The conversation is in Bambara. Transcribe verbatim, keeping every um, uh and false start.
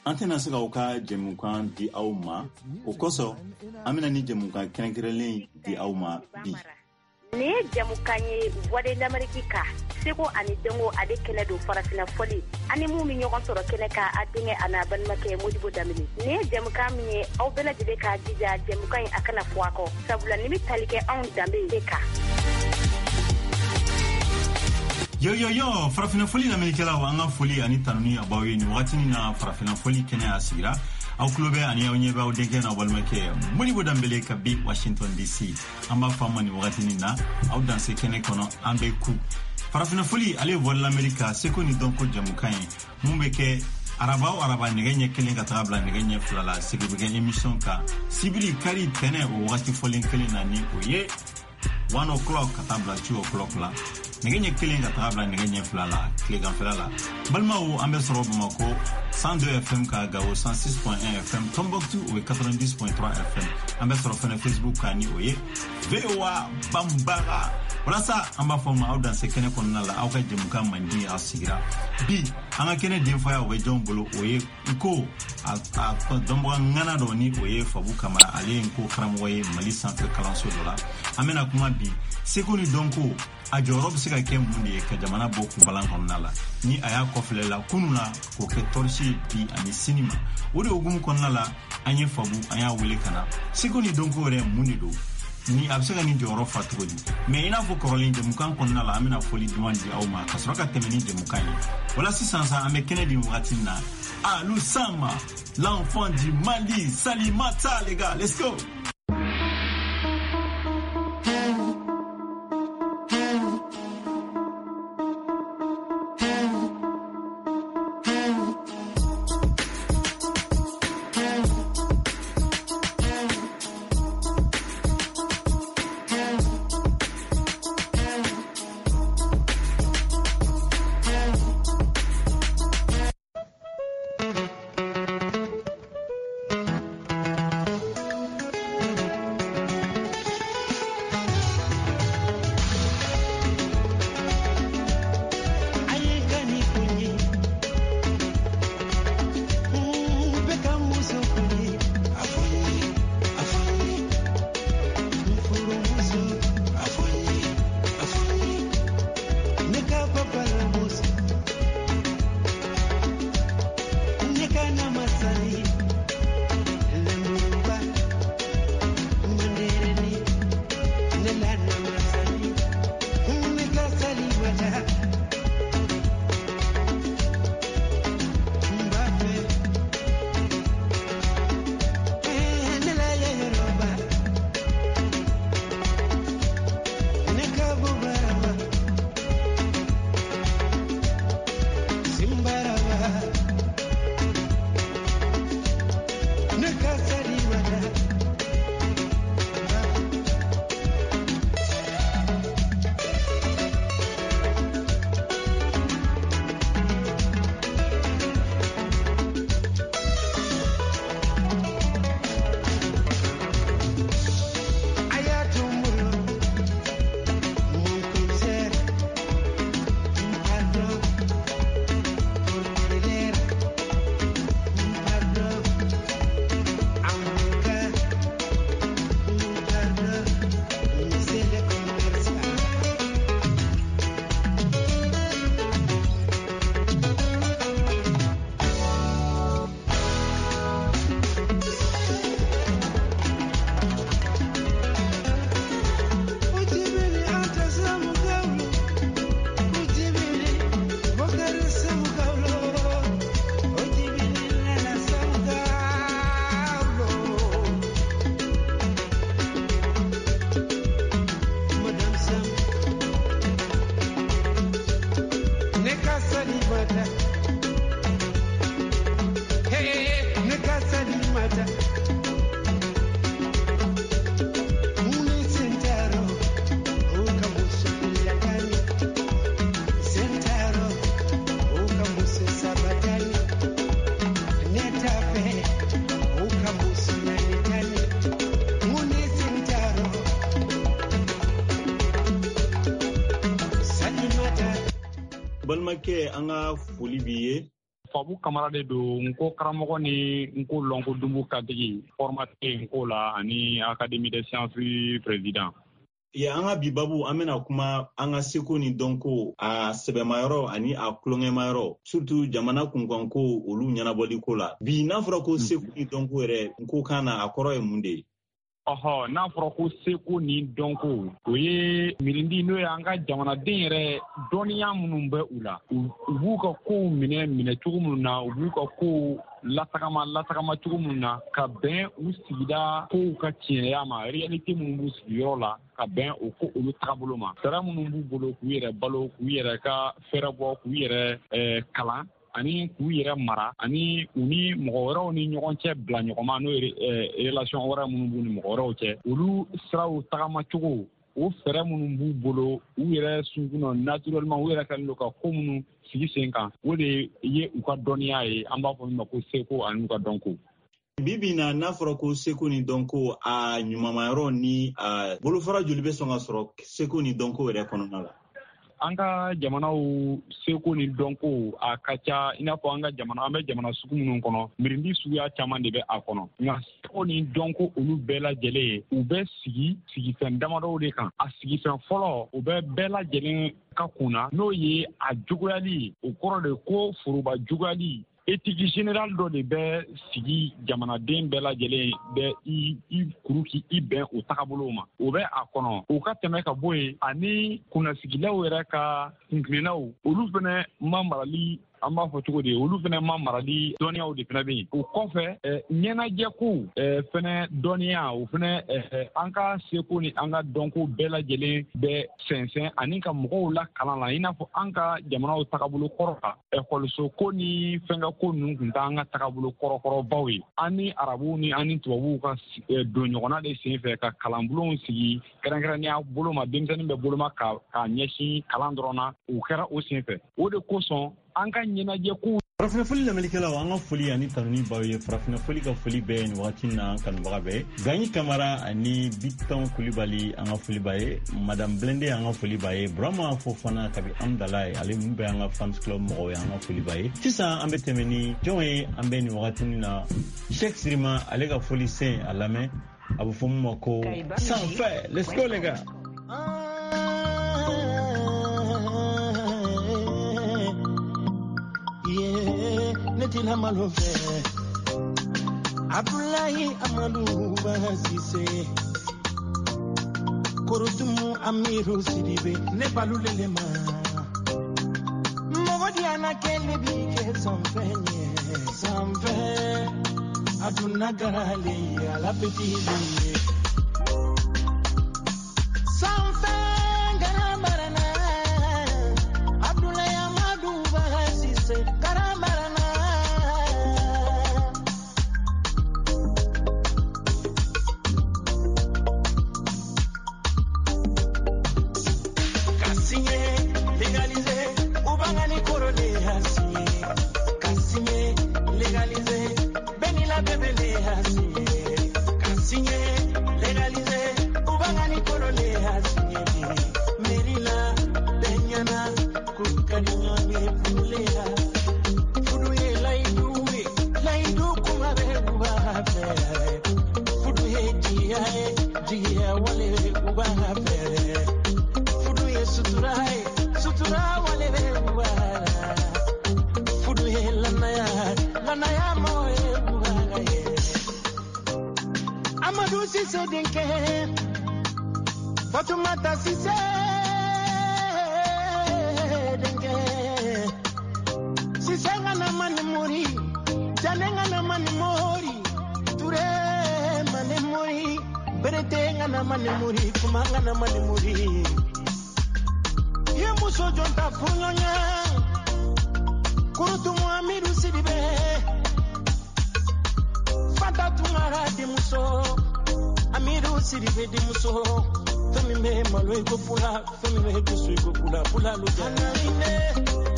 Antena se ka o ka jɛmukan di aw ma o kosɔn an bɛna ni jɛmukan kɛrɛnkɛrɛnlen di aw ma bi. Ni ye jɛmukan ye Voix de l'Amérique ka seko ani dɔnko ale kɛnɛ don farafina fɔli ani mun mi ɲɔgɔn sɔrɔ kɛnɛ ka a denkɛ a n'a balimakɛ Modibo Dambele. Ni ye jɛmukan min ye aw bɛɛ lajɛlen k'a jija jɛmukan in a kana fɔ a kɔ sabula ni bɛ tali kɛ anw danbe de kan. Yo yo yo farafina foli lamɛnnikɛlaw an ka foli ani tanuni a b'aw ye nin wagati na farafina foli kɛnɛ a sigira aw tulo bɛ ani aw ɲɛ bɛ aw denkɛ n'aw balimakɛ Modibo Dambele ka bi Washington D C an b'a fɔ a ma nin wagati na aw danse kɛnɛ kɔnɔ an bɛ ku farafina foli ale ye Voix de l'Amérique seko ni dɔnko jamukan ye mun bɛ kɛ araba o araba nɛgɛ ɲɛ kelen ka taga bila nɛgɛ ɲɛ fila la sigi bɛ kɛ émission kan sibiri kari tɛnɛ o wagati fɔlen kelen na ni o ye one o'clock ka taa bila two o'clock la nɛgɛ ɲɛ kelen ka taga bila nɛgɛ ɲɛ fila la tileganfɛla la balimaw an bɛ sɔrɔ Bamako one oh deux F M ka Gao one oh six point one F M Tombouctou o ye ninety point three F M an bɛ sɔrɔ fɛnɛ Facebook kan ni o ye V O A Bambara walasa an b'a fɔ ma aw danse kɛnɛ kɔnɔna la aw ka jɛmukan mandi a sigira bi an ka kɛnɛ denfaya o bɛ jɔn bolo o ye nko a dɔnbaga ŋana dɔ ni o ye Fabu Kamara ale ye nko karamɔgɔ ye Mali sanfɛ kalanso dɔ la an bɛna kuma bi seko ni dɔnko a jɔyɔrɔ bɛ se ka kɛ mun de ye ka jamana bɔ kunbalan kɔnɔna la ni a y'a kɔfilɛ la kunun na k'o kɛ tɔrisi bi ani sini ma o de hukumu kɔnɔna la an ye Fabu an y'a wele ka na seko ni dɔnko yɛrɛ mun de don ni a bɛ se ka nin jɔyɔrɔ fa cogo di mais i n'a fɔ kɔrɔlen jɛmukan kɔnɔna la an bɛna foli duman di aw ma ka sɔrɔ ka tɛmɛ ni jɛmukan ye wala sisan sa an bɛ kɛnɛ di wagati min na Alou Sama l'enfant du Mali Salimata les gars let's go. balimakɛ an ka foli b'i ye Fabu Kamara de do nko karamɔgɔ ni nko lonko dumbu kadigi formateur nko la ani Académie des sciences président. Ya an ka bi babu an bɛna kuma an ka seko ni dɔnko a sɛbɛmayɔrɔ ani a tulonkɛmayɔrɔ surtout jamana kunkanko olu ɲɛnabɔli ko la. Bi n'a fɔra ko seko ni dɔnko yɛrɛ nko kan na a kɔrɔ ye mun de ye? Ɔhɔ, n'a fɔra ko seko ni dɔnko o ye mirindi n'o ye an ka jamanaden yɛrɛ dɔnniya minnu bɛ u la u b'u ka kow minɛ minɛ cogo minnu na u b'u ka kow latagama latagama cogo minnu na ka bɛn u sigida kow ka tiɲɛya ma réalité minnu b'u sigiyɔrɔ la ka bɛn o ko olu tagabolo ma sara minnu b'u bolo k'u yɛrɛ balo k'u yɛrɛ ka fɛrɛ bɔ k'u yɛrɛ eh, kalan ani k'u yɛrɛ mara ani u ni mɔgɔ wɛrɛw ni ɲɔgɔn cɛ bila ɲɔgɔnma n'o ye relation wɛrɛ minnu b'u ni mɔgɔ wɛrɛw cɛ olu siraw tagama cogo o fɛrɛ minnu b'u bolo u yɛrɛ sunkunɔ naturellement u yɛrɛ kɛlen don ka ko minnu sigi sen kan o de ye u ka dɔnniya ye an b'a fɔ min ma ko seko ani u ka dɔnko. Bibi na n'a fɔra ko seko ni dɔnko a ɲumanmayɔrɔ ni a bolofara joli bɛ sɔn ka sɔrɔ seko ni dɔnko yɛrɛ kɔnɔna la? An ka jamanaw seko ni dɔnko a ka ca i n'a fɔ an ka jamana an bɛ jamana sugu minnu kɔnɔ mirindi suguya caman de bɛ a kɔnɔ nka seko ni dɔnko olu bɛɛ lajɛlen u bɛ sigi sigifɛn damadɔw de kan a sigifɛn fɔlɔ u bɛ bɛɛ lajɛlen ka kunna n'o ye a juguya o kɔrɔ de ko foroba juguyali éthique générale dɔ de bɛ sigi jamanaden bɛɛ lajɛlen bɛ i i kuru k'i i bɛn o tagabolow ma o bɛ a kɔnɔ o ka tɛmɛ ka bɔ yen ani kunnasigilaw yɛrɛ ka kuntilennaw olu fɛnɛ ma marali an b'a fɔ cogo di olu fɛnɛ ma marali dɔnniyaw de fɛnɛ bɛ yen o kɔfɛ ɲɛnajɛko fɛnɛ dɔnniya o fɛnɛ an ka seko ni an ka dɔnko bɛɛ lajɛlen bɛ sɛnsɛn ani ka mɔgɔw la kalan la i n'a fɔ an ka jamanaw tagabolo kɔrɔ kan ekɔliso ko ni fɛnkɛ ko ninnu tun t'an ka tagabolo kɔrɔkɔrɔbaw ye an ni arabuw ni an ni tubabuw ka don ɲɔgɔnna de sen fɛ ka kalanbulonw sigi kɛrɛnkɛrɛnnenya bolo ma denmisɛnnin bɛ boloma ka ka ɲɛsin kalan dɔrɔn na o kɛra o sen fɛ o de kosɔn an ka ɲɛnajɛ ko Farafina foli lamɛnnikɛlaw an ka foli ani tanuni baw ye farafina foli ka foli bɛɛ nin wagati na an kanubaga bɛɛ Gagny Camara ani Biton Kulibali an ka foli b'a ye Madame Blende an ka foli b'a ye Burama Fofana kabi Amdalaye ale mun bɛ an ka fans club mɔgɔw ye an ka foli b'a ye sisan an bɛ tɛmɛ ni jɔn ye an bɛ nin wagati na Cheikh Sirima ale ka foli sen a lamɛn a bɛ fɔ mun ma ko sanfɛ let's go les gars. Netina malove Abdullahi Amadou Bazise Korotumu Amiru Sidibe Nebalulelema Mogodiana Kelebi ke sanfenye sanfe Aduna garale ala petite sanfe garamarana Abdullahi Amadou Bazise garamarana Fatumata Sise denke Sisenga na mani mori Janenga na mani mori Ture mani mori Beretenga na mani mori Kumanga na mani mori Ye muso jonta funyonya Kurutu muamiru sidibe Fata tungara di muso Amiru sidibe di muso Femi me malo ego pula, femi me ego su ego pula, pula lo jana ine.